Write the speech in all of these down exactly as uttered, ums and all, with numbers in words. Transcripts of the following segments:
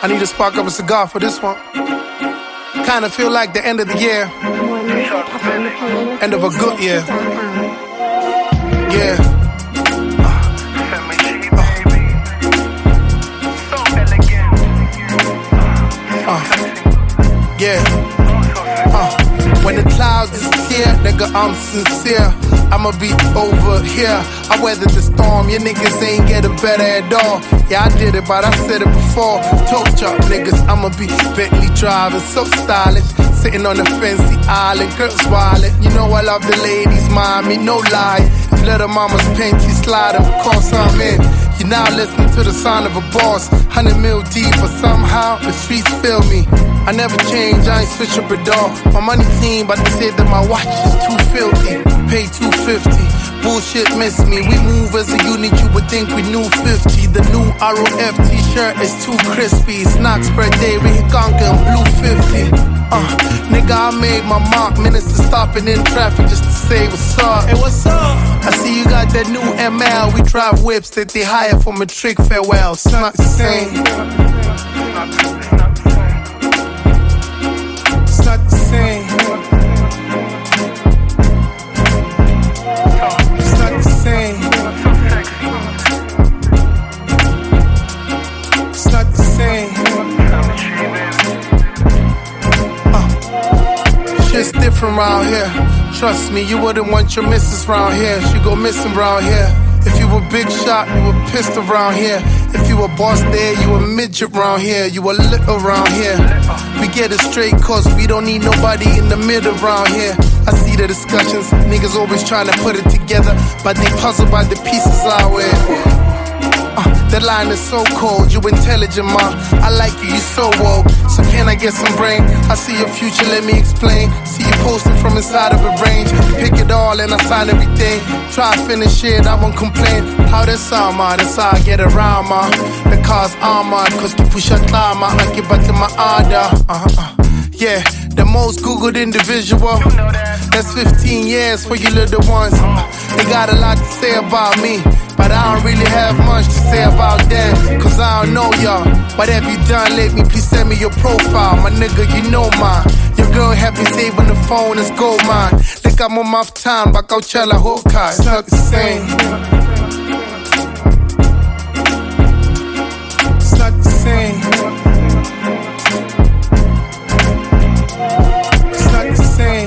I need to spark up a cigar for this one. Kinda feel like the end of the year. End of a good year. Yeah. Uh, yeah. Uh, when the clouds disappear, nigga, I'm sincere. I'ma be over here. I weathered the storm, your niggas ain't getting better at all. Yeah, I did it, but I said it before. Told y'all niggas I'ma be Bentley driving, so stylish. Sitting on a fancy island, girls wildin'. You know I love the ladies, mommy, no lie. If little mama's panty slide, of course I'm in. You're now listening to the sound of a boss. Hundred mil deep, but somehow the streets feel me. I never change, I ain't switch up at all. My money clean, but they say that my watch is too filthy. Pay two fifty, bullshit miss me. We move as a unit, you would think we knew fifty. The new R O F t-shirt is too crispy. It's Knox birthday, we hit Gonka and blue fifty. Uh, nigga, I made my mark. Minister stopping in traffic just to say what's up. Hey, what's up? I see you got that new M L. We drive whips that they hire for matric farewell. It's not the same. It's not the same. It's not the same. It's not the same. It's different round here. Trust me, you wouldn't want your missus round here. She go missing round here. If you were big shot, you were pissed around here. If you were boss there, you were midget round here. You were lit around here. We get it straight cause we don't need nobody in the middle round here. I see the discussions, niggas always trying to put it together, but they puzzled by the pieces I wear. Uh, that line is so cold, you intelligent, ma. I like you, you so woke. So can I get some brain? I see your future, let me explain. See you posting from inside of a range. Pick it all and I sign everything. Try to finish it, I won't complain. How that sound, ma? That's how I get around, ma. The car's armored, cause you push a climb, ma. I get back to my order. Uh-huh, uh. Yeah, the most Googled individual. That's fifteen years for you little ones. They got a lot to say about me, but I don't really have much to say about them, cause I don't know y'all. What have you done lately? Please send me your profile. My nigga, you know mine. Your girl have me saved on the phone, it's gold mine. Think I'm on my time, but Coachella Hokai. It's not the same. It's not the same. It's not the same.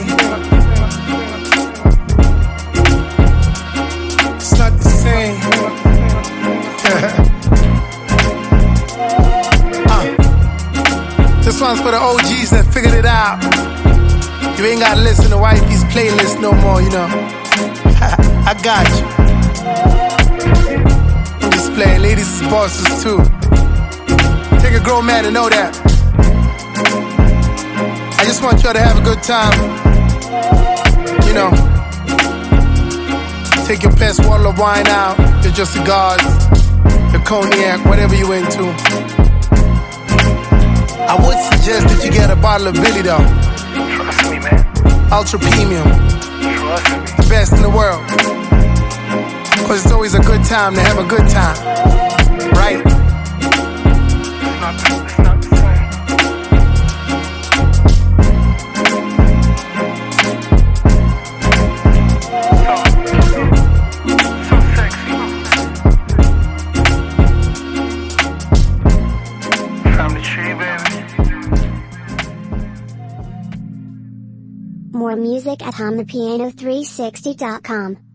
It's not the same. uh, this one's for the O Gs that figured it out. You ain't gotta listen to wifey's playlist no more, you know. I got you. I'm just playing, ladies is bosses too. Take a grown man to know that. I just want y'all to have a good time. You know. Take your best bottle of wine out, your just cigars, your cognac, whatever you into. I would suggest that you get a bottle of Billy though. Trust me, man. Ultra premium. Trust me. The best in the world. Cause it's always a good time to have a good time. Right? It's not, it's not the same. More music at hum the piano three sixty dot com.